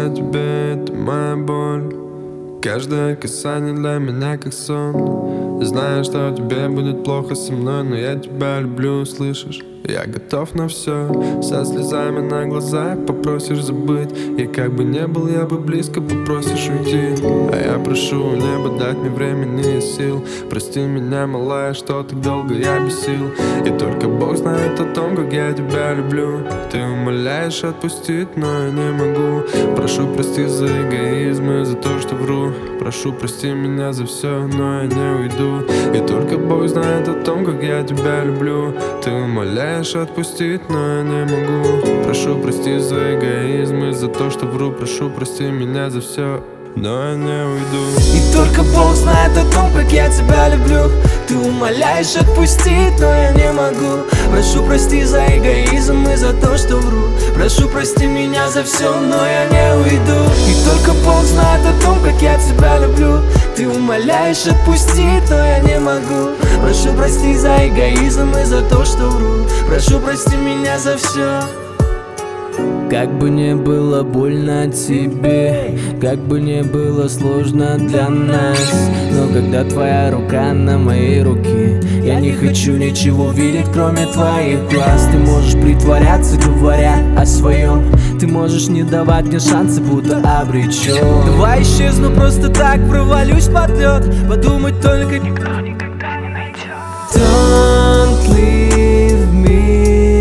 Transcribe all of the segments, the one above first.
о тебе, это моя боль. Каждое касание для меня как сон. Знаю, что тебе будет плохо со мной, но я тебя люблю, слышишь? Я готов на все, со слезами на глазах попросишь забыть. И как бы не был я бы близко, попросишь уйти. А я прошу у неба дать мне времени и сил. Прости меня, малая, что так долго я бесил. И только Бог знает о том, как я тебя люблю. Ты умоляешь отпустить, но я не могу. Прошу прости за эгоизм и за то, что вру. Прошу прости меня за все, но я не уйду. И только Бог знает о том, как я тебя люблю. Ты умоляешь отпустить, но я не могу. Прошу прости за эгоизм и за то, что вру. Прошу прости меня за все, но я не уйду. И только Бог знает о том, как я тебя люблю. Ты умоляешь отпустить, но я не могу. Прошу прости за эгоизм и за то, что вру. Прошу прости меня за все, но я не уйду. И только Бог знает о том, как я тебя люблю. Ты умоляешь отпустить, но я не могу. Прошу прости за эгоизм и за то, что вру. Прошу прости меня за все. Как бы не было больно тебе, как бы не было сложно для нас, но когда твоя рука на моей руке, я не хочу ничего видеть, кроме твоих глаз. Ты можешь притворяться, говоря о своем. Ты можешь не давать мне шансы, будто обречен. Давай исчезну просто так, провалюсь под лед. Подумать только никто никогда не найдет. Don't leave me.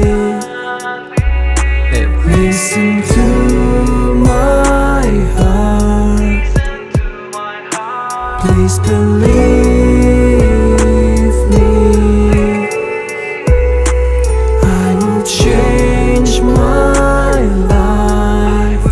Listen to my heart. Please believe me. I will change my life.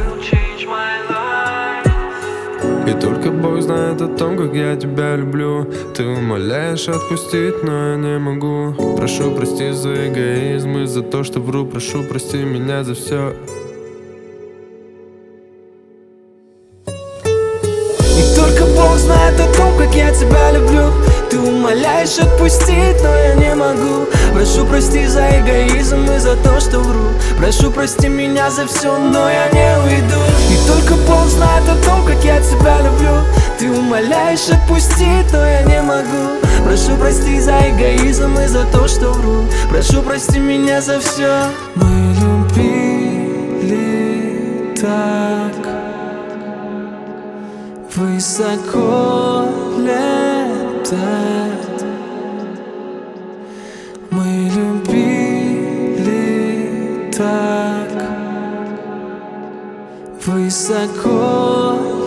И только Бог знает о том, как я тебя люблю. Ты умоляешь отпустить, но я не могу. Прошу прости за эгоизм и за то, что вру. Прошу прости меня за все. И только Бог знает о том, как я тебя люблю. Ты умоляешь отпустить, но я не могу. Прошу прости за эгоизм и за то, что вру. Прошу прости меня за все, но я не уйду. И только Бог знает о том, как я тебя люблю. Ты умоляешь отпустить, но я не могу. Прошу прости за эгоизм и за то, что вру. Прошу прости меня за все. Мы любили так высоко летать. Мы любили так высоко